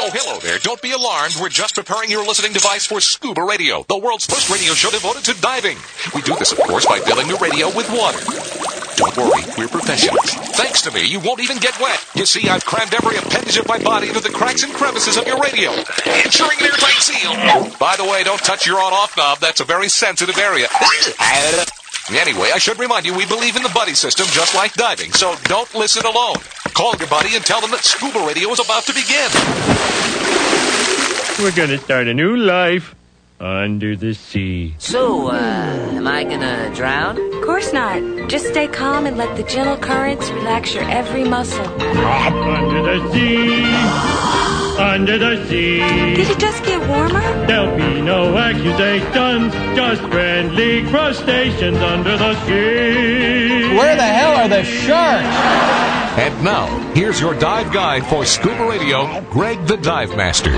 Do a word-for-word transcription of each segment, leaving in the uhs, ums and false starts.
Oh, hello there. Don't be alarmed. We're just preparing your listening device for Scuba Radio, the world's first radio show devoted to diving. We do this, of course, by filling your radio with water. Don't worry, we're professionals. Thanks to me, you won't even get wet. You see, I've crammed every appendage of my body into the cracks and crevices of your radio, ensuring an airtight seal. By the way, don't touch your on-off knob. That's a very sensitive area. Anyway, I should remind you, we believe in the buddy system just like diving, so don't listen alone. Call your buddy and tell them that Scuba Radio is about to begin. We're gonna start a new life under the sea. So, uh, am I gonna drown? Of course not. Just stay calm and let the gentle currents relax your every muscle. Under the sea, under the sea. Did it just get warmer? There'll be no accusations, just friendly crustaceans under the sea. Where the hell are the sharks? And now, here's your dive guide for Scuba Radio, Greg the Dive Master.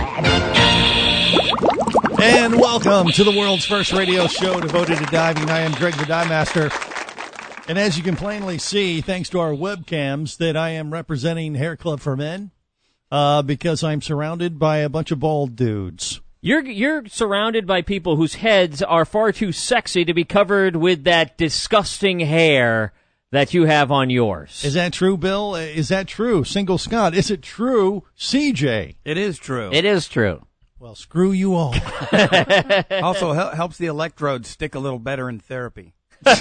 And welcome to the world's first radio show devoted to diving. I am Greg the Dive Master. And as you can plainly see, thanks to our webcams, that I am representing Hair Club for Men uh, because I'm surrounded by a bunch of bald dudes. You're you're surrounded by people whose heads are far too sexy to be covered with that disgusting hair that you have on yours. Is that true, Bill? Is that true? Single Scott, is it true, C J? It is true. It is true. Well, screw you all. Also, hel- helps the electrodes stick a little better in therapy. Okay.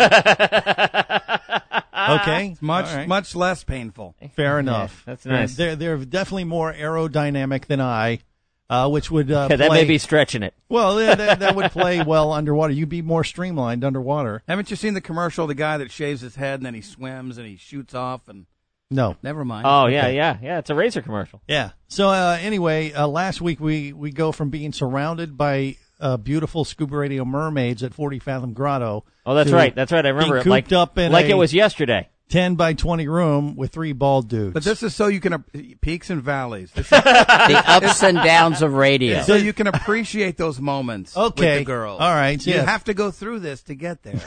It's much, right. much less painful. Fair enough. Yeah, that's nice. They're, they're definitely more aerodynamic than I, uh, which would uh, yeah, that play, may be stretching it. Well, yeah, that, that would play well underwater. You'd be more streamlined underwater. Haven't you seen the commercial, the guy that shaves his head and then he swims and he shoots off? And No. Never mind. Oh, yeah, Okay. yeah, yeah. It's a razor commercial. Yeah. So uh, anyway, uh, last week we, we go from being surrounded by uh, beautiful Scuba Radio mermaids at forty Fathom Grotto. Oh, that's to right. That's right. I remember being it like, cooped up in like a it was yesterday. ten by twenty room with three bald dudes. But this is so you can, uh, peaks and valleys. This is, The ups and downs of radio. so you can appreciate those moments Okay. with the girls. All right, You yeah. have to go through this to get there.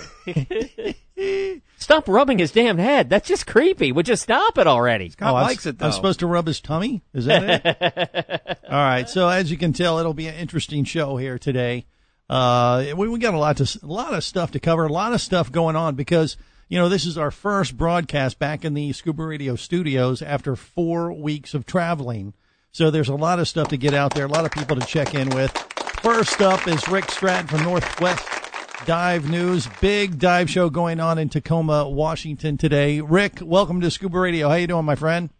Stop rubbing his damn head. That's just creepy. Would you stop it already? Scott Oh, I'm- likes it, though. I'm supposed to rub his tummy? Is that it? All right. So as you can tell, it'll be an interesting show here today. Uh, we, we got a lot to, a lot of stuff to cover, a lot of stuff going on because, you know, this is our first broadcast back in the Scuba Radio studios after four weeks of traveling. So there's a lot of stuff to get out there, a lot of people to check in with. First up is Rick Stratton from Northwest Dive News. Big dive show going on in Tacoma, Washington today. Rick, welcome to Scuba Radio. How you doing, my friend?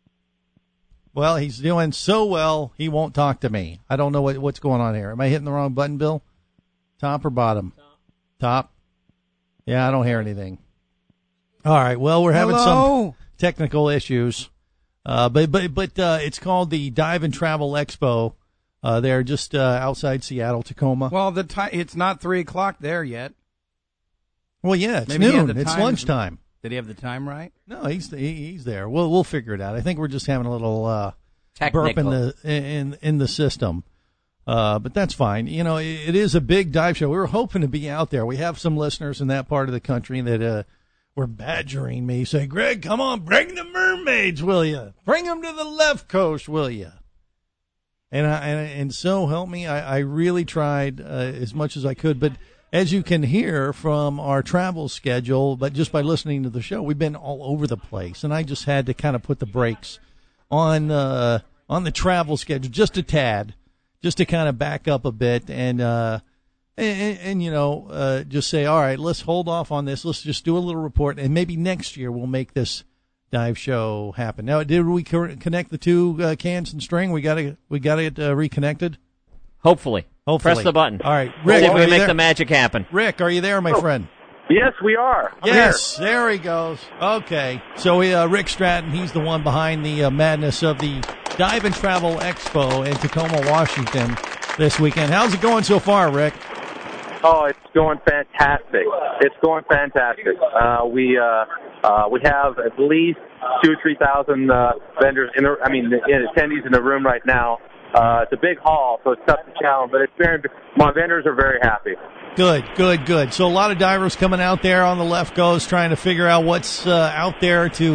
Well, he's doing so well, he won't talk to me. I don't know what, what's going on here. Am I hitting the wrong button, Bill? Top or bottom? Top. Top? Yeah, I don't hear anything. All right. Well, we're having Hello? some technical issues. Uh, but, but, but, uh, it's called the Dive and Travel Expo. Uh, they're just, uh, outside Seattle, Tacoma. Well, the ti- it's not three o'clock there yet. Well, yeah, it's Maybe he had noon. the It's time- lunchtime. Did he have the time right? No, he's, he, he's there. We'll, we'll figure it out. I think we're just having a little, uh, burp in Technical. the, in, in the system. Uh, but that's fine. You know, it, it is a big dive show. We were hoping to be out there. We have some listeners in that part of the country that, uh, were badgering me, say, Greg, come on, bring the mermaids, will you? Bring them to the left coast, will you? And I, and, and so help me, I, I really tried uh, as much as I could. But as you can hear from our travel schedule, but just by listening to the show, we've been all over the place. And I just had to kind of put the brakes on uh, on the travel schedule just a tad, just to kind of back up a bit and, uh, and, and, and you know, uh, just say, all right, let's hold off on this. Let's just do a little report. And maybe next year we'll make this dive show happen. Now, did we co- connect the two uh, cans and string? We got to we got it uh, reconnected. Hopefully. Hopefully. Press the button. All right, Rick, Rick, see if are we you can make there? the magic happen. Rick, are you there, my friend? Yes, we are. I'm Yes, there he goes. Okay, so we, uh, Rick Stratton, he's the one behind the uh, madness of the Dive and Travel Expo in Tacoma, Washington this weekend. How's it going so far, Rick? Oh, it's going fantastic. It's going fantastic. Uh, we uh, uh, we have at least two or three thousand uh, vendors in the, I mean, in attendees in the room right now. Uh, it's a big hall, so it's tough to challenge, but it's very, my vendors are very happy. Good, good, good. So a lot of divers coming out there on the left coast trying to figure out what's uh, out there to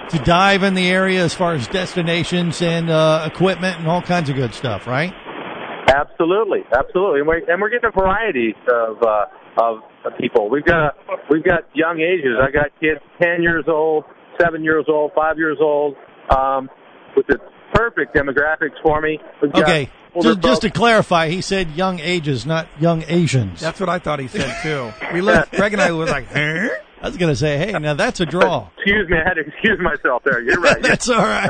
to dive in the area as far as destinations and uh, equipment and all kinds of good stuff, right? Absolutely, absolutely, and we're, and we're getting a variety of uh, of people. We've got we've got young ages. I got kids ten years old, seven years old, five years old, um, with the perfect demographics for me. We've got okay, just, just to clarify, he said young ages, not young Asians. That's what I thought he said too. We looked, Greg and I was like, huh? I was going to say, hey, now that's a draw. Excuse me, I had to excuse myself there. You're right. That's all right.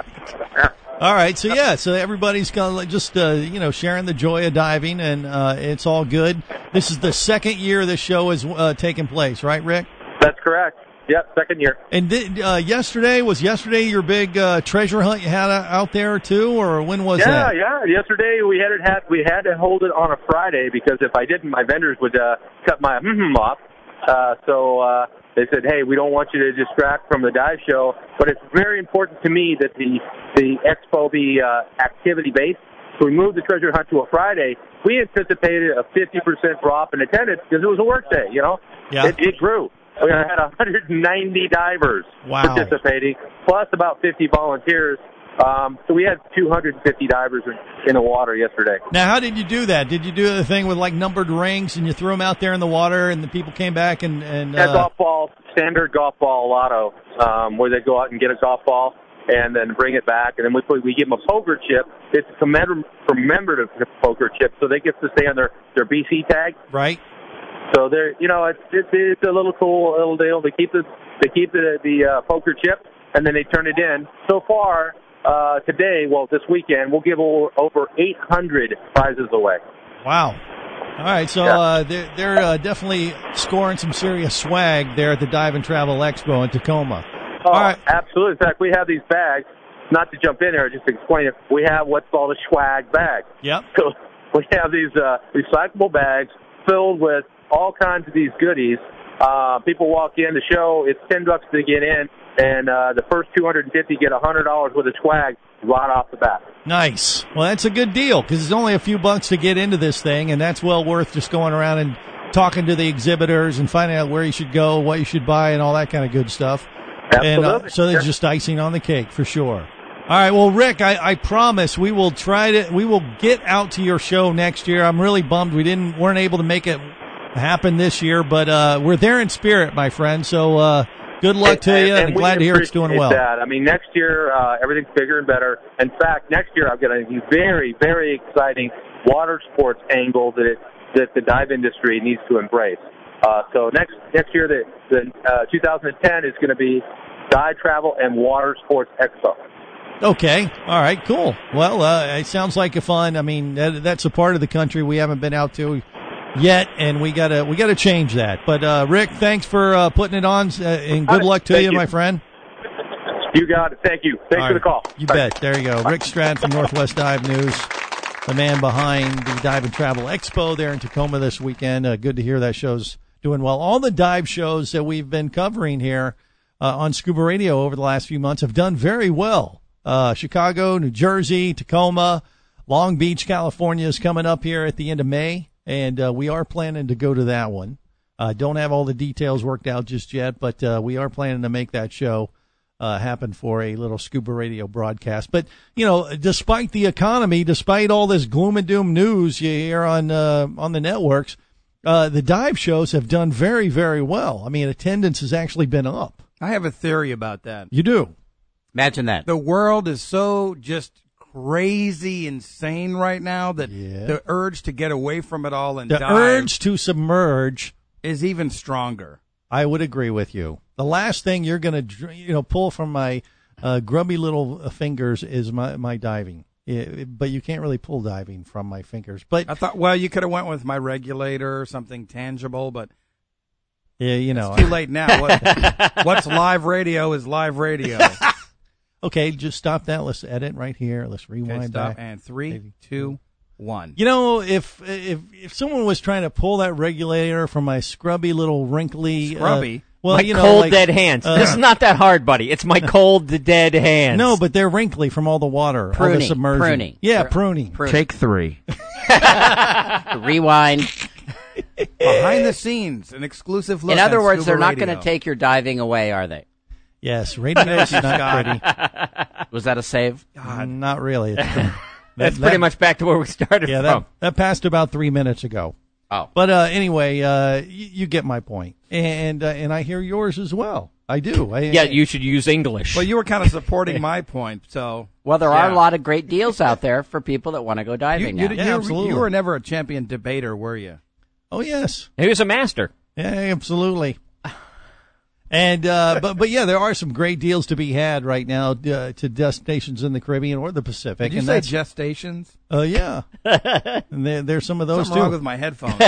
All right, so yeah, so everybody's gonna just uh, you know sharing the joy of diving, and uh, it's all good. This is the second year this show is uh, taking place, right, Rick? That's correct. Yep, second year. And did, uh, yesterday was yesterday your big uh, treasure hunt you had out there too, or when was yeah, that? Yeah, yeah. Yesterday we had it had we had to hold it on a Friday because if I didn't, my vendors would uh, cut my mm-hmm off. Uh, so. Uh, They said, hey, we don't want you to distract from the dive show, but it's very important to me that the the expo be uh, activity-based. So we moved the treasure hunt to a Friday. We anticipated a fifty percent drop in attendance because it was a work day, you know? Yeah. It, it grew. We had one hundred ninety divers wow. participating, plus about fifty volunteers. Um, so we had two hundred fifty divers in, in the water yesterday. Now, how did you do that? Did you do the thing with like numbered rings and you threw them out there in the water and the people came back and... and uh... yeah, golf ball, standard golf ball lotto, um, where they go out and get a golf ball and then bring it back. And then we put, we give them a poker chip. It's a commemorative poker chip, so they get to stay on their, their B C tag. Right. So they're, you know, it's, it's, it's a little cool little deal. They keep the, they keep the, the uh, poker chip and then they turn it in. So far... Uh, today, well, this weekend, we'll give over, over eight hundred prizes away. Wow. All right, so yeah. uh, they're, they're uh, definitely scoring some serious swag there at the Dive and Travel Expo in Tacoma. Oh, All right. Absolutely. In fact, we have these bags. Not to jump in there, just to explain it. We have what's called a swag bag. Yep. So we have these uh, recyclable bags filled with all kinds of these goodies. Uh, people walk in the show. It's ten bucks to get in. And uh, the first two hundred fifty get one hundred dollars worth of swag right off the bat. Nice. Well, that's a good deal because it's only a few bucks to get into this thing, and that's well worth just going around and talking to the exhibitors and finding out where you should go, what you should buy, and all that kind of good stuff. Absolutely. And uh, so there's just icing on the cake for sure. All right. Well, Rick, I, I promise we will try to we will get out to your show next year. I'm really bummed we didn't weren't able to make it happen this year, but uh, we're there in spirit, my friend. So. Uh, Good luck to and, you, and, and glad to hear it's doing well. That. I mean, next year, uh, everything's bigger and better. In fact, next year I've got a very, very exciting water sports angle that it, that the dive industry needs to embrace. Uh, so next next year, the, the uh, two thousand ten is going to be Dive Travel and Water Sports Expo. Okay. All right. Cool. Well, uh, it sounds like a fun. I mean, that, that's a part of the country we haven't been out to yet, and we gotta we gotta change that. But uh, Rick, thanks for uh, putting it on, uh, and good luck to you, you, my friend. You got it. Thank you. Thanks All for right. the call. You Bye. bet. There you go. Rick Strad from Northwest Dive News, the man behind the Dive and Travel Expo there in Tacoma this weekend. Uh, good to hear that show's doing well. All the dive shows that we've been covering here uh, on Scuba Radio over the last few months have done very well. Uh, Chicago, New Jersey, Tacoma, Long Beach, California is coming up here at the end of May. And uh, we are planning to go to that one. Uh, don't have all the details worked out just yet, but uh, we are planning to make that show uh, happen for a little Scuba Radio broadcast. But, you know, despite the economy, despite all this gloom and doom news you hear on uh, on the networks, uh, the dive shows have done very, very well. I mean, attendance has actually been up. I have a theory about that. You do? Imagine that. The world is so just crazy insane right now that Yeah. the urge to get away from it all and The dive urge to submerge, is even stronger. I would agree with you. The last thing you're going to, you know, pull from my uh, grubby little fingers is my, my diving. Yeah, but you can't really pull diving from my fingers. But I thought, well, you could have went with my regulator or something tangible, but yeah, you know, it's too late now. What, what's live radio is live radio. Okay, just stop that. Let's edit right here. Let's rewind Okay, stop. back. And three, two, one. You know, if if if someone was trying to pull that regulator from my scrubby little wrinkly Scrubby? uh, well, my you know, cold like, dead hands. uh, This is not that hard, buddy. It's my cold dead hands. No, but they're wrinkly from all the water, all the Pruning, submersion. pruning. Yeah, Pr- pruning. pruning. Take three. Rewind. Behind the scenes, an exclusive look. In other on words, Scuba they're not Radio. going to take your diving away, are they? Yes, radio's not pretty. Was that a save? God. Not really. It's That's that, pretty that, much back to where we started yeah, from. that, that passed about three minutes ago. Oh. But uh, anyway, uh, you, you get my point. And uh, and I hear yours as well. I do. I, Yeah, you should use English. Well, you were kind of supporting my point, so. Well, there yeah. are a lot of great deals out there for people that want to go You, diving you, now. you, Yeah, absolutely. you were never a champion debater, were you? Oh, yes. He was a master. Yeah, absolutely. And uh, but but yeah, there are some great deals to be had right now uh, to destinations in the Caribbean or the Pacific. Did you and say that's, gestations? uh, yeah, and there, there's some of those Something wrong too. with my headphones.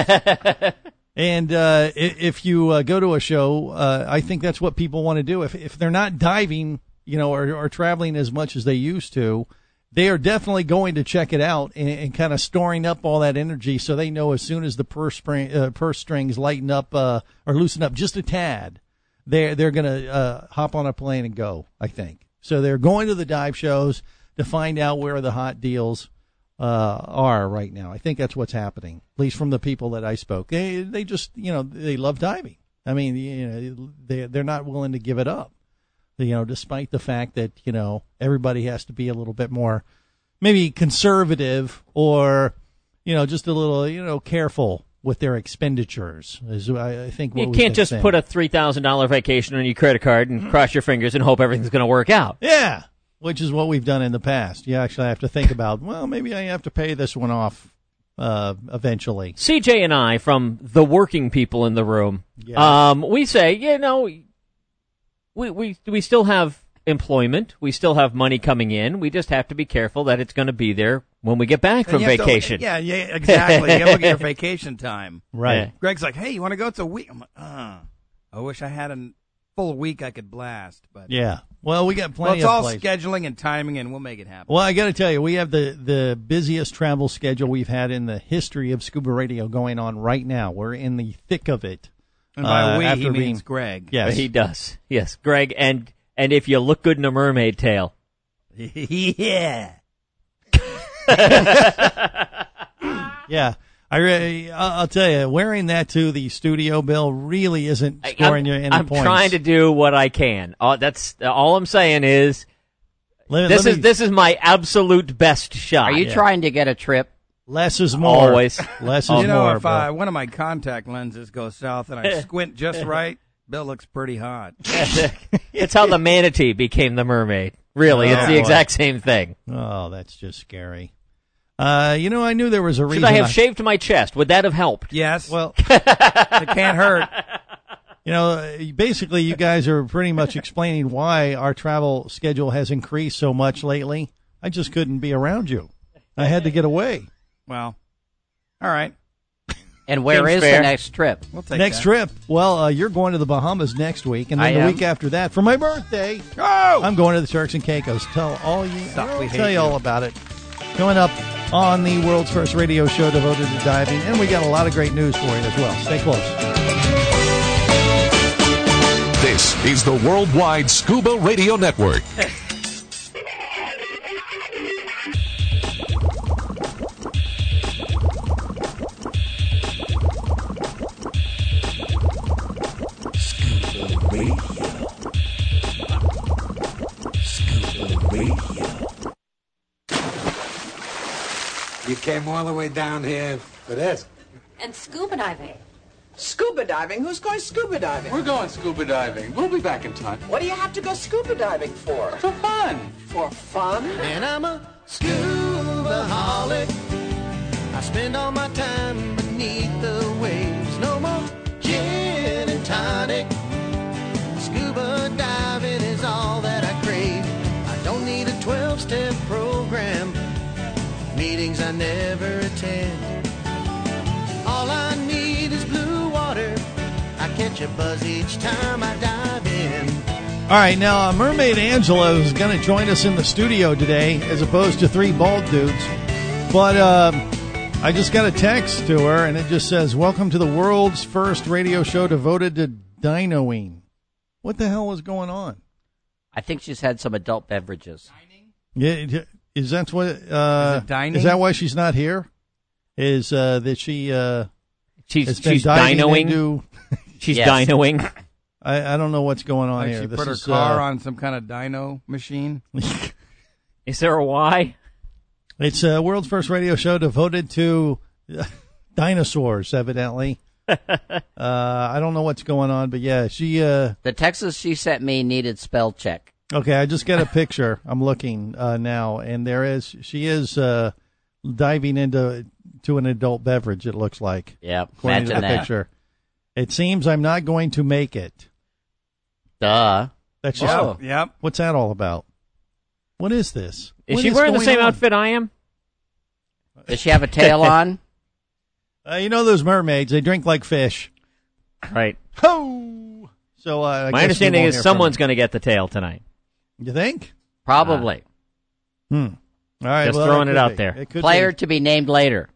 And uh, i- if you uh, go to a show, uh, I think that's what people want to do. If if they're not diving, you know, or, or traveling as much as they used to, they are definitely going to check it out and, and kind of storing up all that energy, so they know as soon as the purse string, uh, purse strings lighten up uh, or loosen up just a tad, they're they're going to uh, hop on a plane and go. I think so. They're going to the dive shows to find out where the hot deals uh, are right now. I think that's what's happening, at least from the people that I spoke. They they just you know they love diving. I mean, you know, they they're not willing to give it up. You know, despite the fact that you know everybody has to be a little bit more, maybe conservative or you know just a little you know careful with their expenditures. Is I, I think what You we've can't been just saying. put a three thousand dollars vacation on your credit card and cross your fingers and hope everything's going to work out. Yeah, which is what we've done in the past. You actually have to think about, well, maybe I have to pay this one off uh, eventually. C J and I, from the working people in the room, Yeah. um, we say, you know, we, we, we still have employment. We still have money coming in. We just have to be careful that it's going to be there when we get back from And you have to- vacation. yeah, yeah, exactly. You gotta look at your vacation time. Right. Yeah. Greg's like, hey, you want to go? It's a week. I'm like, uh, I wish I had a full week I could blast. But Yeah. Well, we got well, plenty it's of all places. scheduling and timing, and we'll make it happen. Well, I got to tell you, we have the, the busiest travel schedule we've had in the history of Scuba Radio going on right now. We're in the thick of it. And by Uh, we, after he being- means Greg. Yes. He does. Yes, Greg. And, and if you look good in a mermaid tail. yeah. Yeah. I really, I'll I'll tell you, wearing that to the studio, Bill, really isn't I- scoring I'm, you any I'm points. trying to do what I can. Uh, that's all I'm saying is Let- this let is me- this is my absolute best shot. Are you yeah. trying to get a trip? Less is more. Always. Less is You know, more. if Bill. uh, one of my contact lenses goes south and I squint just right, Bill looks pretty hot. It's how the manatee became the mermaid. Really, it's Oh, the boy. exact same thing. Oh, that's just scary. Uh, you know, I knew there was a reason. Should I have shaved my chest? Would that have helped? Yes. Well, It can't hurt. you know, basically, you guys are pretty much explaining why our travel schedule has increased so much lately. I just couldn't be around you. I had to get away. Well, all right. And where Seems is fair. the next trip? We'll take Next that. trip, well, uh, you're going to the Bahamas next week, and then I the am. week after that, for my birthday, Oh! I'm going to the Turks and Caicos. Tell all you, Suck, I'll we tell hate you all you. about it. Coming up on the world's first radio show devoted to diving, and we got a lot of great news for you as well. Stay close. This is the Worldwide Scuba Radio Network. You came all the way down here for this? And scuba diving. Scuba diving? Who's going scuba diving? We're going scuba diving. We'll be back in time. What do you have to go scuba diving for? For fun. For fun? And I'm a scuba-holic. I spend all my time beneath the waves. No more gin and tonic. Scuba diving is all that I crave. I don't need a twelve-step program. Meetings I never attend. All I need is blue water. I catch a buzz each time I dive in. All right, now uh, Mermaid Angela is going to join us in the studio today, as opposed to three bald dudes. But um, I just got a text to her, and it just says, "Welcome to the world's first radio show devoted to dinoing." What the hell is going on? I think she's had some adult beverages. Yeah, is that what? Uh, Is it dining? Is that why she's not here? Is uh, that she? Uh, She's has been she's diving dinoing. into- She's Yes. dinoing. I, I don't know what's going on Like here. she This put her is, car uh, on some kind of dyno machine. Is there a why? It's a world's first radio show devoted to dinosaurs, evidently. uh, I don't know what's going on, but yeah, she. Uh, The Texas she sent me needed spell check. okay, I just got a picture. I'm looking uh, now, and there is she is uh, diving into to an adult beverage. It looks like. Yep, According to imagine the that. picture. It seems I'm not going to make it. Duh. That's just. Whoa. Yep. What's that all about? What is this? Is What she wearing the going same on? outfit I am? Does she have a tail on? Uh, you know those mermaids? They drink like fish. Right. Ho! So uh, I My guess we understanding won't is hear someone's from going to get the tail tonight. her. You think? Probably. Hmm. All right. Just well, throwing that it could out be. there. It could Player be. to be named later.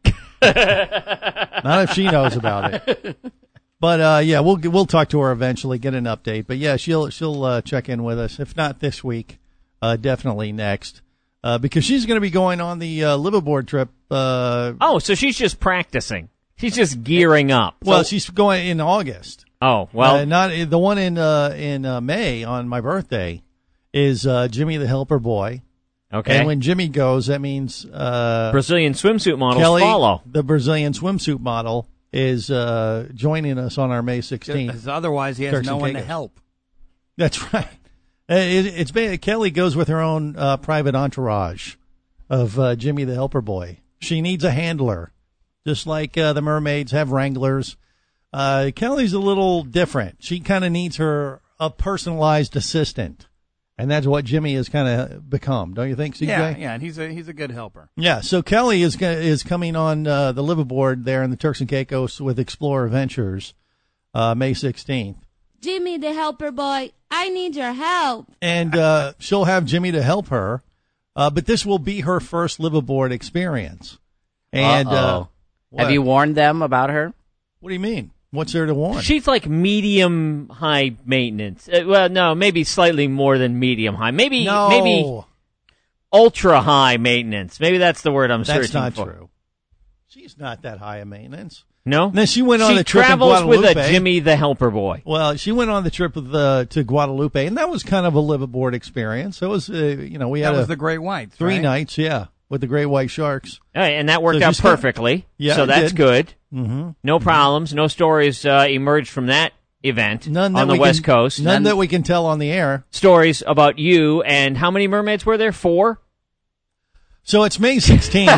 Not if she knows about it. But uh, yeah, we'll we'll talk to her eventually, get an update. But yeah, she'll she'll uh, check in with us. If not this week, uh, definitely next, uh, because she's going to be going on the uh, liveaboard trip. Uh, Oh, so she's just practicing. She's just gearing up. well, So- she's going in August. oh, well, uh, not the one in uh, in uh, May on my birthday is uh, Jimmy the Helper Boy. okay. And when Jimmy goes, that means uh, Brazilian swimsuit models Kelly, follow. the Brazilian swimsuit model, is uh, joining us on our May sixteenth. Because otherwise, he has Turks no and one to Caicos. help. That's right. Uh, It, it's been, Kelly goes with her own uh, private entourage of uh, Jimmy the Helper Boy. She needs a handler, just like uh, the mermaids have wranglers. Uh, Kelly's a little different. She kind of needs her a personalized assistant, and that's what Jimmy has kind of become. Don't you think, C J? Yeah, yeah, and he's a he's a good helper. Yeah, so Kelly is go- is coming on uh, the liveaboard there in the Turks and Caicos with Explorer Ventures, uh, May sixteenth. Jimmy the helper boy, I need your help. And uh, she'll have Jimmy to help her, uh, but this will be her first liveaboard experience. And uh, Uh-oh. what? Have you warned them about her? What do you mean? What's there to warn? She's like medium high maintenance. Uh, well, no, maybe slightly more than medium high. Maybe no, maybe ultra high maintenance. Maybe that's the word I'm that's searching not for. true. She's not that high of maintenance. No? And then she went on she the trip in travels with a Guadalupe. Jimmy the Helper Boy. Well, she went on the trip with, uh, to Guadalupe, and that was kind of a liveaboard experience. It was, uh, you know, we had That was a, the Great Whites, three right? nights, yeah, with the Great White Sharks. All right, and that worked So out she's got- perfectly. Yeah, so it that's did. good. Mm-hmm. No problems. No stories uh, emerged from that event None that on the we West can, Coast. None that we can tell on the air. Stories about you and how many mermaids were there? Four? So it's May sixteenth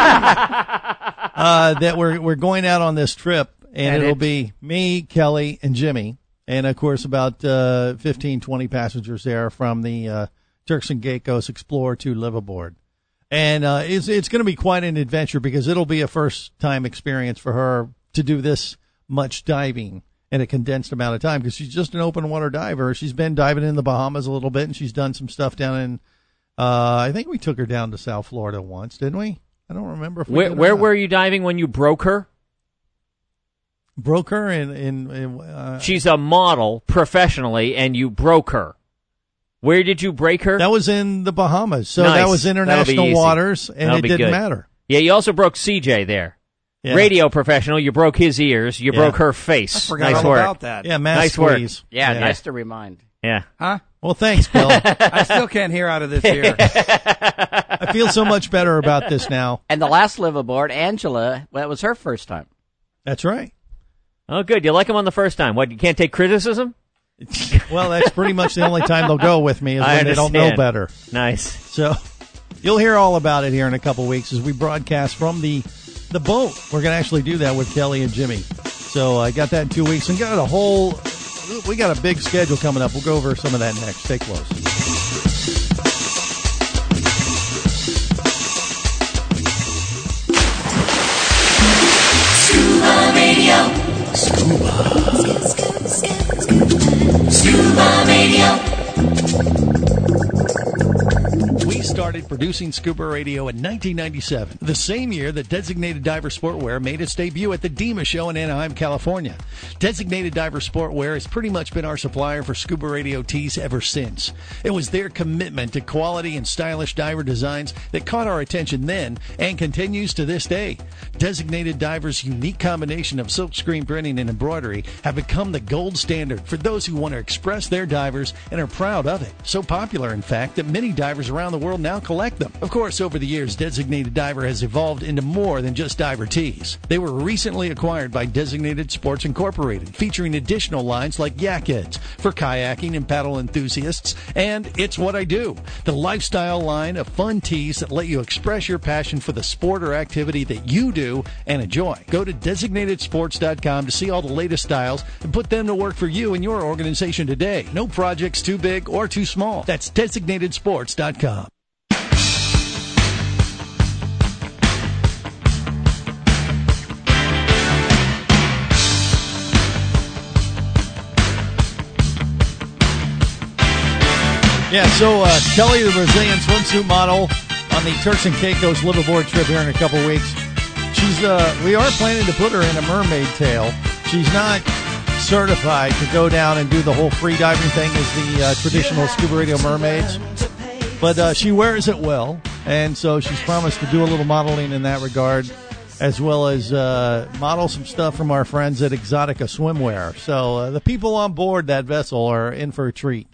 uh, that we're we're going out on this trip, and, And it'll it- be me, Kelly, and Jimmy, and of course about uh, fifteen, twenty passengers there from the uh, Turks and Caicos Explorer two liveaboard. And uh, it's it's going to be quite an adventure because it'll be a first time experience for her to do this much diving in a condensed amount of time because she's just an open water diver. She's been diving in the Bahamas a little bit, and she's done some stuff down in. Uh, I think we took her down to South Florida once, didn't we? I don't remember. If we Where, did or where not. were you diving when you broke her? Broke her in in. in uh, She's a model professionally, and you broke her. Where did you break her? that was in the Bahamas, so Nice. that was That'll be international easy. waters, and That'll it be didn't good. matter. Yeah, you also broke C J there. Yeah. Radio professional, you broke his ears. You Yeah. broke her face. I forgot nice all work. about that. Yeah, mass Nice work. squeeze. Yeah, Yeah. nice to remind. Yeah. Huh? Well, thanks, Bill. I still can't hear out of this ear. I feel so much better about this now. And the last liveaboard, Angela, well, that was her first time. That's right. Oh, good. You like him on the first time. What, you can't take criticism? Well, that's pretty much the only time they'll go with me is I when they don't know understand. better. Nice. So you'll hear all about it here in a couple weeks as we broadcast from the the boat. We're going to actually do that with Kelly and Jimmy. So I got that in two weeks and got a whole. We got a big schedule coming up. We'll go over some of that next. Stay close. Scuba Radio. Scuba. Scuba Radio. We started producing scuba radio in nineteen ninety-seven, the same year that Designated Diver Sportwear made its debut at the DEMA show in Anaheim, California. Designated Diver Sportwear has pretty much been our supplier for scuba radio tees ever since. It was their commitment to quality and stylish diver designs that caught our attention then and continues to this day. Designated Diver's unique combination of silkscreen printing and embroidery have become the gold standard for those who want to express their divers and are proud of it. So popular, in fact, that many divers around the world now collect them. Of course, over the years, Designated Diver has evolved into more than just diver tees. They were recently acquired by Designated Sports Incorporated, featuring additional lines like Yak Heads for kayaking and paddle enthusiasts, and It's What I Do, the lifestyle line of fun tees that let you express your passion for the sport or activity that you do and enjoy. Go to designated sports dot com to see all the latest styles and put them to work for you and your organization today. No project's too big or too small. That's designated sports dot com. Yeah, so uh, Kelly, the Brazilian swimsuit model, on the Turks and Caicos liveaboard trip here in a couple weeks. She's, uh, we are planning to put her in a mermaid tail. She's not certified to go down and do the whole free diving thing as the uh, traditional scuba radio mermaids, but uh, she wears it well, and so she's promised to do a little modeling in that regard, as well as uh, model some stuff from our friends at Exotica Swimwear. So uh, the people on board that vessel are in for a treat,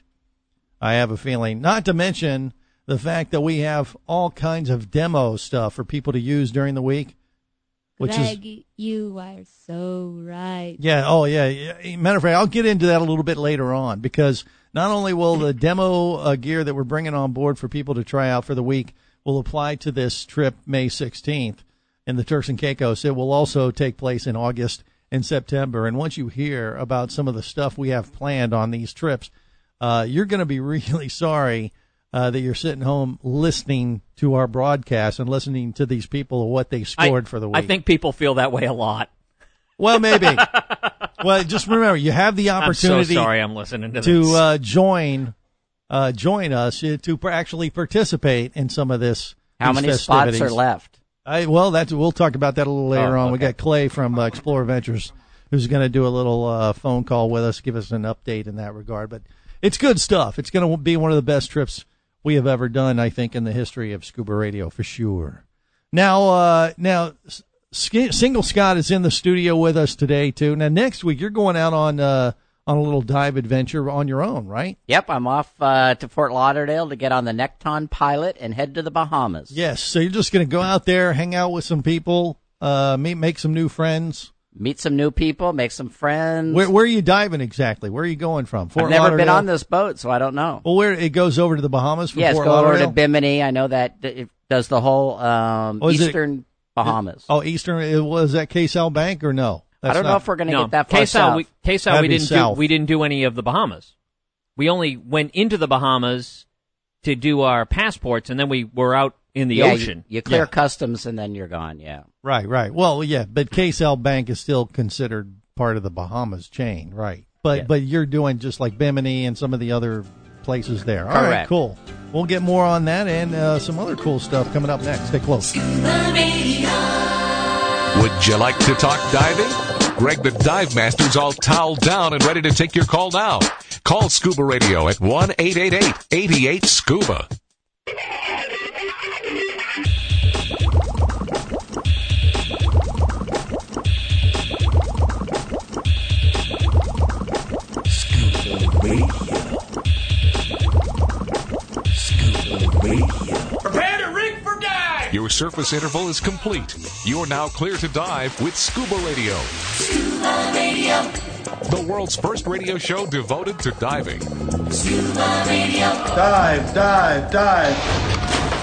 I have a feeling. Not to mention the fact that we have all kinds of demo stuff for people to use during the week. Which Greg, is, you are so right. Yeah, oh yeah. yeah. Matter of fact, I'll get into that a little bit later on, because not only will the demo uh, gear that we're bringing on board for people to try out for the week will apply to this trip May sixteenth in the Turks and Caicos, it will also take place in August and September. And once you hear about some of the stuff we have planned on these trips, uh, you're going to be really sorry Uh, that you're sitting home listening to our broadcast and listening to these people what they scored I, for the week. I think people feel that way a lot. Well, maybe. Well, just remember, you have the opportunity. I'm so sorry I'm listening to, to this. uh, join uh, join us uh, to pr- actually participate in some of this. How many spots are left? I, well, that's we'll talk about that a little later oh, on. okay. We got Clay from uh, Explorer Ventures who's going to do a little uh, phone call with us, give us an update in that regard. But it's good stuff. It's going to be one of the best trips we have ever done, I think, in the history of scuba radio, for sure. Now, uh, now, Sk- Single Scott is in the studio with us today too. Now, next week you're going out on uh, on a little dive adventure on your own, right? Yep, I'm off uh, to Fort Lauderdale to get on the Necton pilot and head to the Bahamas. Yes, so you're just going to go out there, hang out with some people, uh, meet, make some new friends. Meet some new people, make some friends. Where, where are you diving exactly? Where are you going from? Fort I've never Lauderdale? been on this boat, so I don't know. Well, where it goes over to the Bahamas from yes, Fort go Lauderdale? over to Bimini. I know that it does the whole um, Oh, is it- eastern Bahamas. Oh, Eastern, it was that K-Sal Bank or no? I That's don't know not- if we're going to no, get that far K-Sal, south. we, K-Sal, That'd we be didn't do south. we didn't do any of the Bahamas. We only went into the Bahamas to do our passports, and then we were out in the yeah, ocean. You, you clear Yeah. customs, and then you're gone, yeah. Right, right. Well, yeah, but K-Sal Bank is still considered part of the Bahamas chain, right? But Yeah. but you're doing just like Bimini and some of the other places there. All right, Correct. cool. We'll get more on that and uh, some other cool stuff coming up next. Stay close. Would you like to talk diving? Greg the Dive Master's all toweled down and ready to take your call now. Call Scuba Radio at one eight eight eight, eight eight, SCUBA. Scuba Radio. Scuba Radio. Prepare to rig for dive! Your surface interval is complete. You're now clear to dive with Scuba Radio. Scuba Radio. The world's first radio show devoted to diving. Scuba Radio. Dive, dive, dive.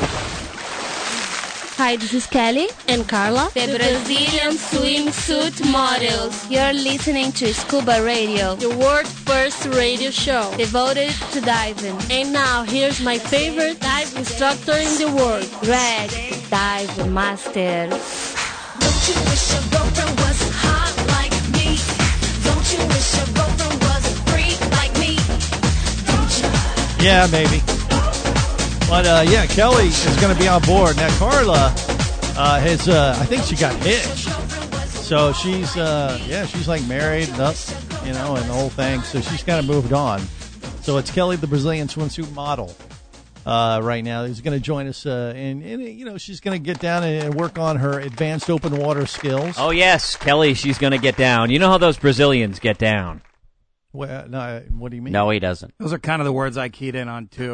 Hi, this is Kelly and Carla, the Brazilian swimsuit models. You're listening to Scuba Radio, the world's first radio show devoted to diving. And now, here's my favorite dive instructor in the world, Greg, the Dive Master. Don't you wish your girlfriend was hot like me? Don't you wish your girlfriend was a freak like me? Don't you? Yeah, maybe. But, uh, yeah, Kelly is going to be on board. Now, Carla uh, has, uh, I think she got hitched. So she's, uh, yeah, she's like married and up, you know, and the whole thing. So she's kind of moved on. So it's Kelly, the Brazilian swimsuit model, uh, right now. Who's going to join us. Uh, and, and, you know, she's going to get down and work on her advanced open water skills. Oh, yes, Kelly, she's going to get down. You know how those Brazilians get down. Well, no, what do you mean? No, he doesn't. Those are kind of the words I keyed in on, too.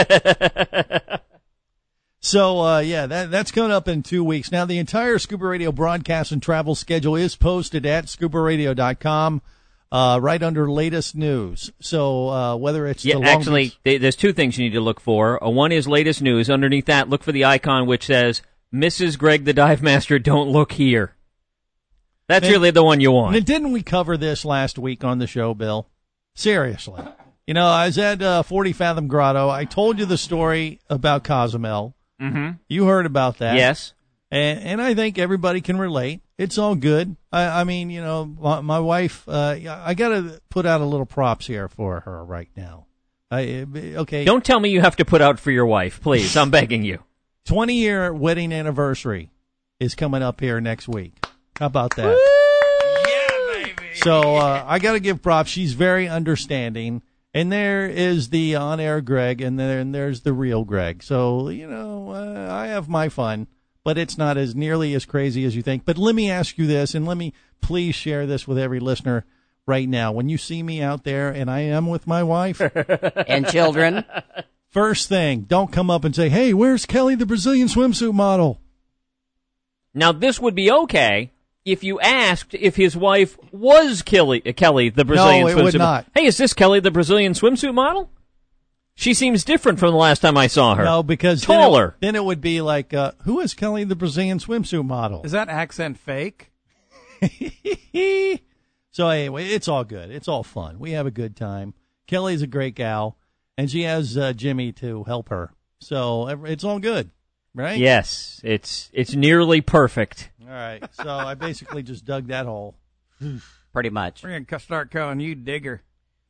So, uh, yeah, that, that's coming up in two weeks. Now, the entire Scuba Radio broadcast and travel schedule is posted at scuba radio dot com, uh, right under latest news. So, uh, whether it's yeah, the Long actually, Beach- th- there's two things you need to look for. Uh, one is latest news. Underneath that, look for the icon which says, Missus Greg the Dive Master, don't look here. That's and, really the one you want. And didn't we cover this last week on the show, Bill? Seriously. You know, I was at uh, forty Fathom Grotto. I told you the story about Cozumel. Mm-hmm. You heard about that. Yes. And, and I think everybody can relate. It's all good. I, I mean, you know, my, my wife, uh, I got to put out a little props here for her right now. I, okay. Don't tell me you have to put out for your wife, please. I'm begging you. twenty-year wedding anniversary is coming up here next week. How about that? Yeah, baby. So uh, I got to give props. She's very understanding. And there is the on-air Greg, and then there's the real Greg. So, you know, uh, I have my fun, but it's not as nearly as crazy as you think. But let me ask you this, and let me please share this with every listener right now. When you see me out there, and I am with my wife and children, first thing, don't come up and say, hey, where's Kelly, the Brazilian swimsuit model? Now, this would be okay if you asked if his wife was Kelly, uh, Kelly the Brazilian no, it swimsuit would not. model. Hey, is this Kelly the Brazilian swimsuit model? She seems different from the last time I saw her. No, because taller. Then it, then it would be like, uh, who is Kelly the Brazilian swimsuit model? Is that accent fake? So anyway, it's all good. It's all fun. We have a good time. Kelly's a great gal, and she has uh, Jimmy to help her. So it's all good, right? Yes, it's it's nearly perfect. All right. So I basically just dug that hole. Pretty much. We're going to start calling you Digger.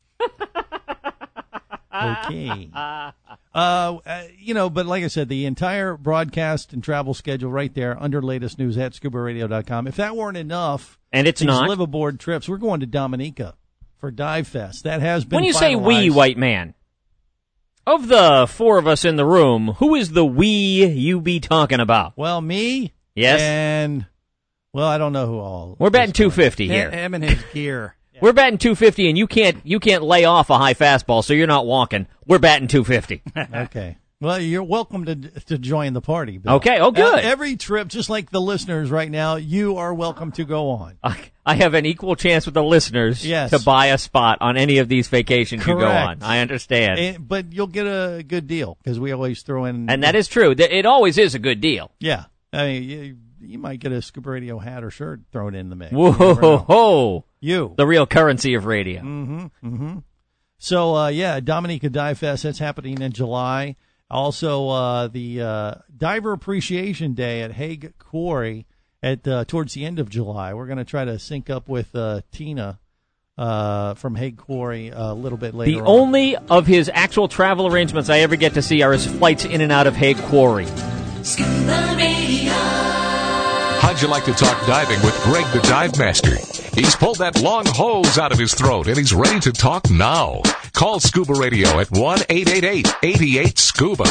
Okay. Uh, uh, you know, but like I said, the entire broadcast and travel schedule right there under latest news at scuba radio dot com. If that weren't enough, and it's these not, live aboard trips, we're going to Dominica for Dive Fest. That has been When you finalized. say we, white man, of the four of us in the room, who is the we you be talking about? Well, me. Yes. And, well, I don't know who all. We're batting two fifty here. Him and his gear. Yeah. We're batting two fifty, and you can't you can't lay off a high fastball, so you're not walking. We're batting two fifty. Okay. Well, you're welcome to to join the party, Bill. Okay. Oh, good. Uh, every trip, just like the listeners right now, you are welcome to go on. I, I have an equal chance with the listeners yes. to buy a spot on any of these vacations Correct. you go on. I understand. And, but you'll get a good deal because we always throw in. And that is true. It always is a good deal. Yeah. I mean, you, you might get a Scuba Radio hat or shirt thrown in the mix. Whoa, ho, ho. You. The real currency of radio. Mm-hmm. Mm-hmm. So, uh, yeah, Dominica Dive Fest, that's happening in July. Also, uh, the uh, Diver Appreciation Day at Hague Quarry at uh, towards the end of July. We're going to try to sync up with uh, Tina uh, from Hague Quarry a little bit later The on. only of his actual travel arrangements I ever get to see are his flights in and out of Hague Quarry. Scuba Radio. How'd you like to talk diving with Greg the Dive Master? He's pulled that long hose out of his throat, and he's ready to talk now. Call Scuba Radio at one eight eight eight, eight eight, SCUBA.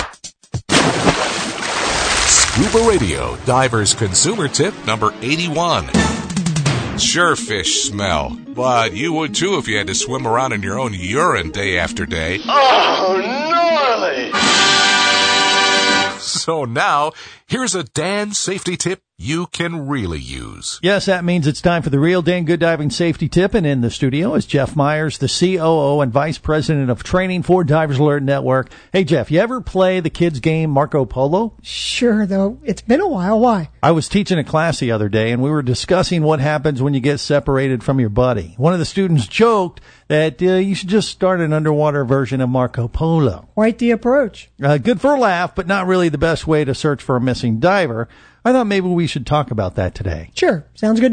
Scuba Radio, diver's consumer tip number eighty-one. Sure, fish smell, but you would too if you had to swim around in your own urine day after day. Oh, gnarly! So now, here's a Dan safety tip you can really use. Yes, that means it's time for the real Dan Good Diving Safety Tip, and in the studio is Jeff Myers, the C O O and Vice President of Training for Divers Alert Network. Hey, Jeff, you ever play the kids' game Marco Polo? Sure, though. It's been a while. Why? I was teaching a class the other day, and we were discussing what happens when you get separated from your buddy. One of the students joked that uh, you should just start an underwater version of Marco Polo. Quite the approach. Uh, good for a laugh, but not really the best way to search for a missing diver. I thought maybe we should talk about that today. Sure. Sounds good to me.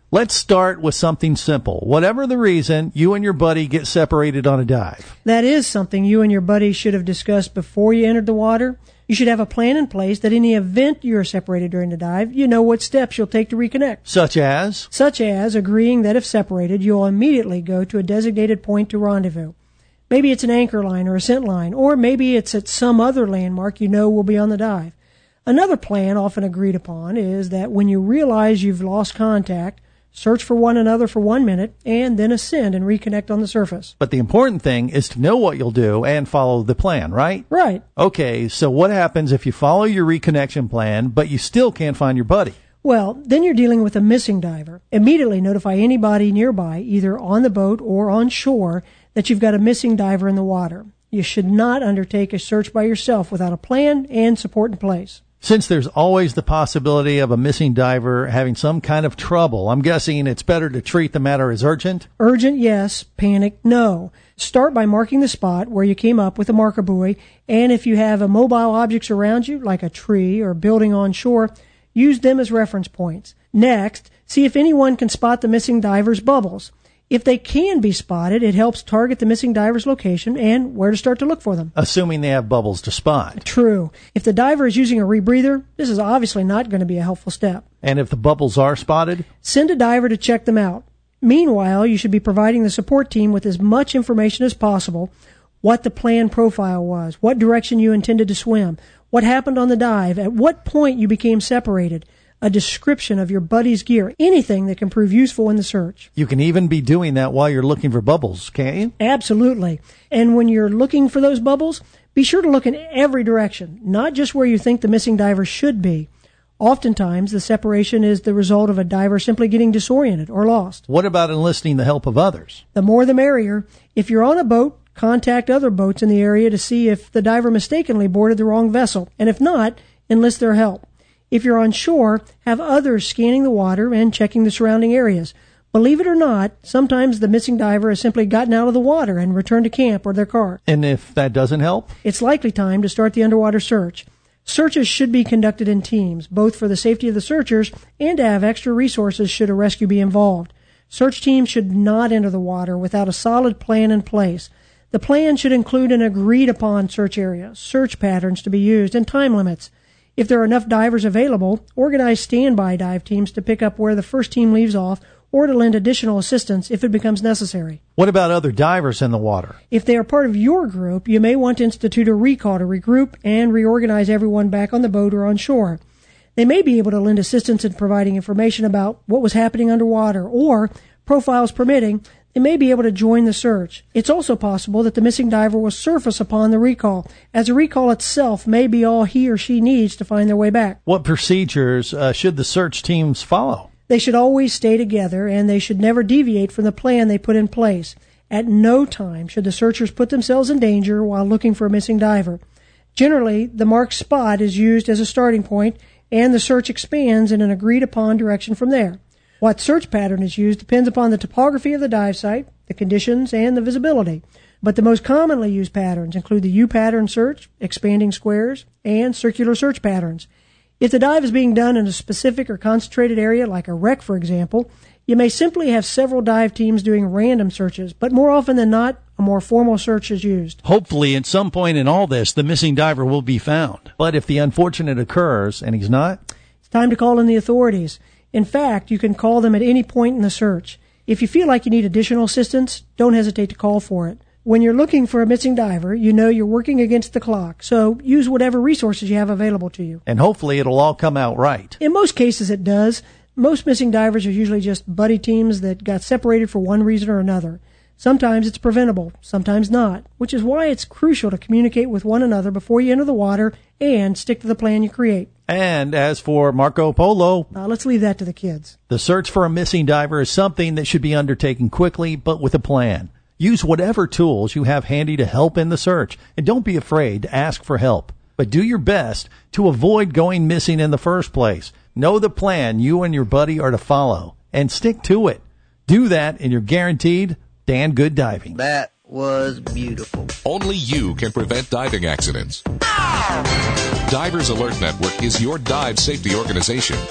Let's start with something simple. Whatever the reason, you and your buddy get separated on a dive. That is something you and your buddy should have discussed before you entered the water. You should have a plan in place that in the event you are separated during the dive, you know what steps you'll take to reconnect. Such as? Such as agreeing that if separated, you'll immediately go to a designated point to rendezvous. Maybe it's an anchor line or a scent line, or maybe it's at some other landmark you know will be on the dive. Another plan often agreed upon is that when you realize you've lost contact, search for one another for one minute, and then ascend and reconnect on the surface. But the important thing is to know what you'll do and follow the plan, right? Right. Okay, so what happens if you follow your reconnection plan, but you still can't find your buddy? Well, then you're dealing with a missing diver. Immediately notify anybody nearby, either on the boat or on shore, that you've got a missing diver in the water. You should not undertake a search by yourself without a plan and support in place. Since there's always the possibility of a missing diver having some kind of trouble, I'm guessing it's better to treat the matter as urgent? Urgent, yes. Panic, no. Start by marking the spot where you came up with a marker buoy, and if you have immobile objects around you, like a tree or building on shore, use them as reference points. Next, see if anyone can spot the missing diver's bubbles. If they can be spotted, it helps target the missing diver's location and where to start to look for them. Assuming they have bubbles to spot. True. If the diver is using a rebreather, this is obviously not going to be a helpful step. And if the bubbles are spotted? Send a diver to check them out. Meanwhile, you should be providing the support team with as much information as possible, what the planned profile was, what direction you intended to swim, what happened on the dive, at what point you became separated, a description of your buddy's gear, anything that can prove useful in the search. You can even be doing that while you're looking for bubbles, can't you? Absolutely. And when you're looking for those bubbles, be sure to look in every direction, not just where you think the missing diver should be. Oftentimes, the separation is the result of a diver simply getting disoriented or lost. What about enlisting the help of others? The more the merrier. If you're on a boat, contact other boats in the area to see if the diver mistakenly boarded the wrong vessel, and if not, enlist their help. If you're on shore, have others scanning the water and checking the surrounding areas. Believe it or not, sometimes the missing diver has simply gotten out of the water and returned to camp or their car. And if that doesn't help? It's likely time to start the underwater search. Searches should be conducted in teams, both for the safety of the searchers and to have extra resources should a rescue be involved. Search teams should not enter the water without a solid plan in place. The plan should include an agreed-upon search area, search patterns to be used, and time limits. If there are enough divers available, organize standby dive teams to pick up where the first team leaves off or to lend additional assistance if it becomes necessary. What about other divers in the water? If they are part of your group, you may want to institute a recall to regroup and reorganize everyone back on the boat or on shore. They may be able to lend assistance in providing information about what was happening underwater, or, profiles permitting, they may be able to join the search. It's also possible that the missing diver will surface upon the recall, as the recall itself may be all he or she needs to find their way back. What procedures uh, should the search teams follow? They should always stay together, and they should never deviate from the plan they put in place. At no time should the searchers put themselves in danger while looking for a missing diver. Generally, the marked spot is used as a starting point, and the search expands in an agreed-upon direction from there. What search pattern is used depends upon the topography of the dive site, the conditions, and the visibility. But the most commonly used patterns include the U-pattern search, expanding squares, and circular search patterns. If the dive is being done in a specific or concentrated area, like a wreck, for example, you may simply have several dive teams doing random searches, but more often than not, a more formal search is used. Hopefully, at some point in all this, the missing diver will be found. But if the unfortunate occurs and he's not? It's time to call in the authorities. In fact, you can call them at any point in the search. If you feel like you need additional assistance, don't hesitate to call for it. When you're looking for a missing diver, you know you're working against the clock, so use whatever resources you have available to you. And hopefully it'll all come out right. In most cases it does. Most missing divers are usually just buddy teams that got separated for one reason or another. Sometimes it's preventable, sometimes not, which is why it's crucial to communicate with one another before you enter the water and stick to the plan you create. And as for Marco Polo, uh, let's leave that to the kids. The search for a missing diver is something that should be undertaken quickly, but with a plan. Use whatever tools you have handy to help in the search, and don't be afraid to ask for help. But do your best to avoid going missing in the first place. Know the plan you and your buddy are to follow, and stick to it. Do that, and you're guaranteed damn good diving. That was beautiful. Only you can prevent diving accidents. Divers Alert Network is your dive safety organization.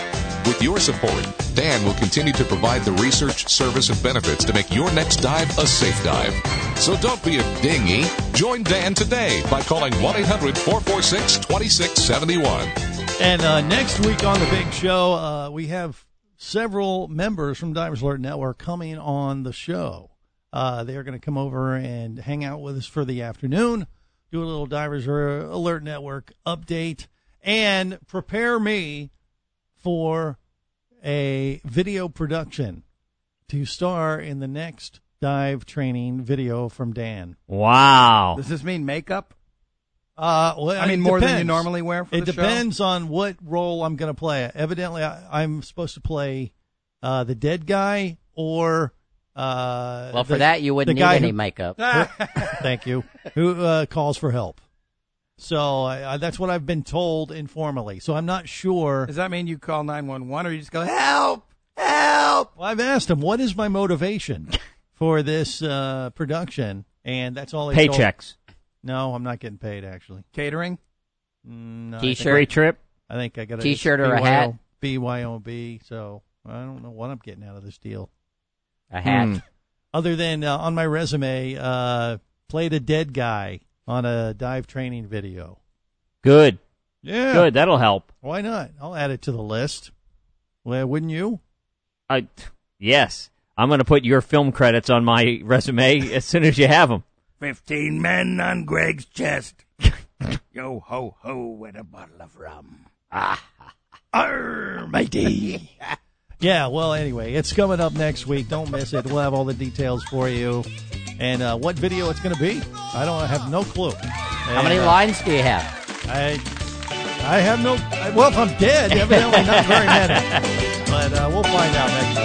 With your support, Dan will continue to provide the research, service, and benefits to make your next dive a safe dive. So don't be a dinghy. Join Dan today by calling one eight hundred four four six two six seven one. And uh, next week on the big show, uh, we have several members from Divers Alert Network coming on the show. Uh, they're going to come over and hang out with us for the afternoon, do a little Divers Alert Network update, and prepare me for a video production to star in the next dive training video from Dan. Wow. Does this mean makeup? Uh, well, I mean, it more than you depends. normally wear for it the show? It depends on what role I'm going to play. Evidently, I, I'm supposed to play uh, the dead guy or... Uh, well, for the, that, you wouldn't need any who, makeup. Thank you. Who uh, calls for help. So uh, that's what I've been told informally. So I'm not sure. Does that mean you call nine one one or you just go, help, help? Well, I've asked him, what is my motivation for this uh, production? And that's all they Paychecks. Told. No, I'm not getting paid, actually. Catering? Mm, no, T-shirt? Free trip? I think I got a T-shirt or a hat? B Y O B, so I don't know what I'm getting out of this deal. A hat. Hmm. Other than uh, on my resume, uh, played a dead guy on a dive training video. Good. Yeah. Good. That'll help. Why not? I'll add it to the list. Well, wouldn't you? I, yes. I'm going to put your film credits on my resume as soon as you have them. Fifteen men on Greg's chest. Yo ho ho with a bottle of rum. Ah, arr, matey. Yeah, well, anyway, it's coming up next week. Don't miss it. We'll have all the details for you. And uh, what video it's going to be, I don't I have no clue. And, How many uh, lines do you have? I I have no... Well, if I'm dead, evidently not very many. But uh, we'll find out next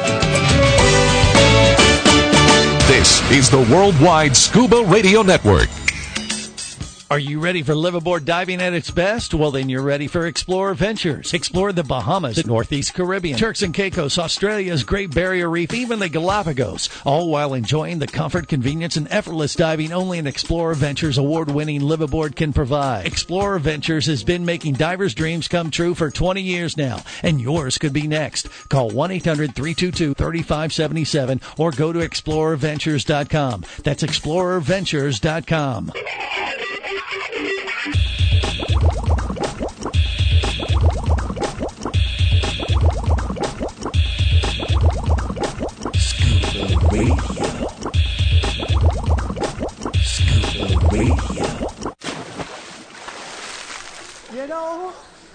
week. This is the Worldwide Scuba Radio Network. Are you ready for liveaboard diving at its best? Well, then you're ready for Explorer Ventures. Explore the Bahamas, the Northeast Caribbean, Turks and Caicos, Australia's Great Barrier Reef, even the Galapagos, all while enjoying the comfort, convenience, and effortless diving only an Explorer Ventures award-winning liveaboard can provide. Explorer Ventures has been making divers' dreams come true for twenty years now, and yours could be next. Call one eight hundred three two two three five seven seven or go to explorer ventures dot com. That's explorer ventures dot com. Scuba Radio. Scuba Radio. You know,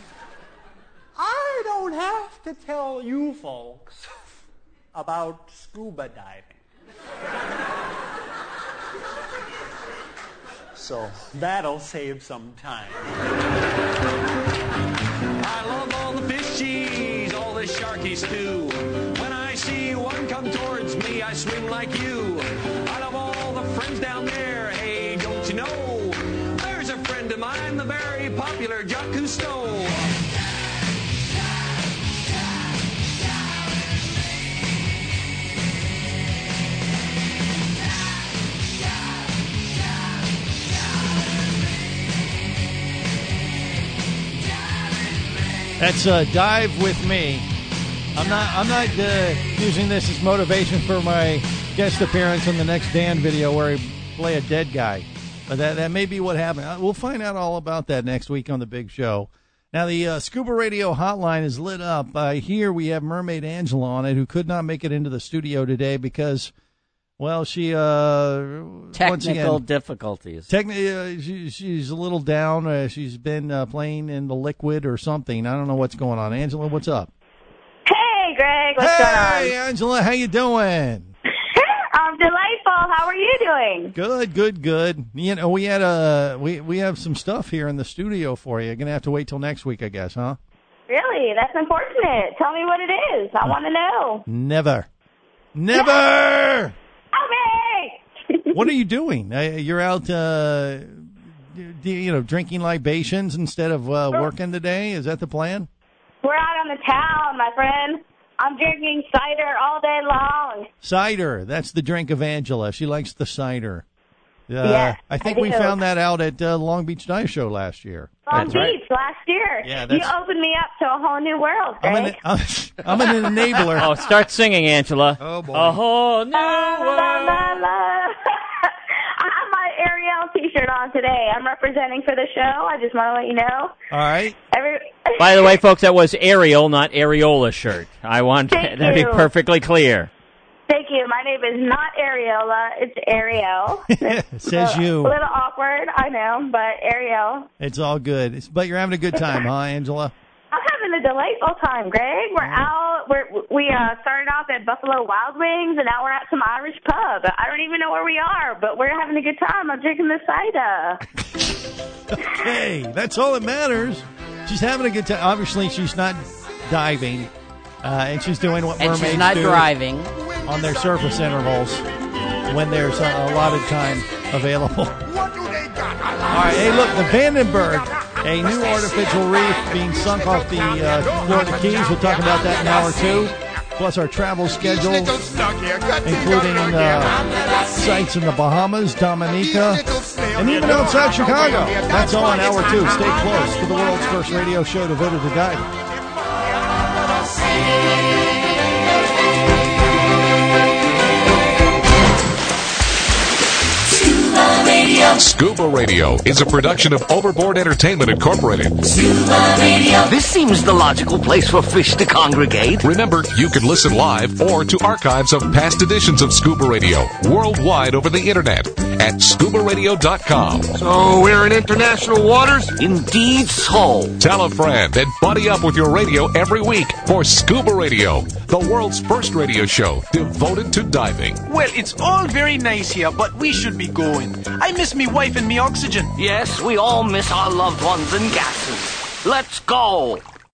I don't have to tell you folks about scuba diving. So that'll save some time. I love all the fishies, all the sharkies too. When I see one come towards me, I swim like you. I love all the friends down there. Hey, don't you know? There's a friend of mine, the very popular Jacques Cousteau. That's uh, Dive With Me. I'm not I'm not uh, using this as motivation for my guest appearance on the next Dan video where I play a dead guy. But that, that may be what happened. We'll find out all about that next week on the big show. Now, the uh, Scuba Radio hotline is lit up. Uh, here we have Mermaid Angela on it, who could not make it into the studio today because, well, she... Uh, Technical once again, difficulties. Techni- uh, she, she's a little down. Uh, she's been uh, playing in the liquid or something. I don't know what's going on. Angela, what's up? Hey, Greg. What's hey, going on? Hey, Angela. How you doing? I'm delightful. How are you doing? Good, good, good. You know, we had a we we have some stuff here in the studio for you. You're gonna have to wait till next week, I guess, huh? Really? That's unfortunate. Tell me what it is. I want to know. Never, never. Okay. What are you doing? Uh, you're out, uh, do, you know, drinking libations instead of uh, working today. Is that the plan? We're out on the town, my friend. I'm drinking cider all day long. Cider. That's the drink of Angela. She likes the cider. Uh, Yes, I think I we do. found that out at uh, Long Beach Dive Show last year. Long That's Beach right. last year. Yeah, you that's- opened me up to a whole new world, I'm Greg. an, I'm, I'm an enabler. Oh, start singing, Angela. Oh, boy. A whole new La, la, world. la, la. I have my Ariel T-shirt on today. I'm representing for the show. I just want to let you know. All right. Every. By the way, folks, that was Ariel, not Areola shirt. I want Thank that to be you. perfectly clear. Thank you. My name is not Ariola. It's Ariel. It says a, you. A little awkward, I know, but Ariel. It's all good. It's, but you're having a good time, huh, Angela? I'm having a delightful time, Greg. We're out. We're, we uh, started off at Buffalo Wild Wings, and now we're at some Irish pub. I don't even know where we are, but we're having a good time. I'm drinking the cider. Hey, that's all that matters. She's having a good time. Obviously, she's not diving, uh, and she's doing what And mermaids she's not do driving. on their surface intervals when there's a, a lot of time available. All right, hey, look, the Vandenberg, a new artificial reef being sunk off the uh, Florida Keys. We'll talk about that in hour two. Plus our travel schedule, including uh, sites in the Bahamas, Dominica, and even outside Chicago. That's all in hour two. Stay close to the world's first radio show devoted to diving. Scuba Radio is a production of Overboard Entertainment Incorporated. This seems the logical place for fish to congregate. Remember, you can listen live or to archives of past editions of Scuba Radio worldwide over the internet at scuba radio dot com. So we're in international waters? Indeed so. Tell a friend and buddy up with your radio every week for Scuba Radio, the world's first radio show devoted to diving. Well, it's all very nice here, but we should be going. I miss me wife and me oxygen. Yes, we all miss our loved ones and gases. Let's go.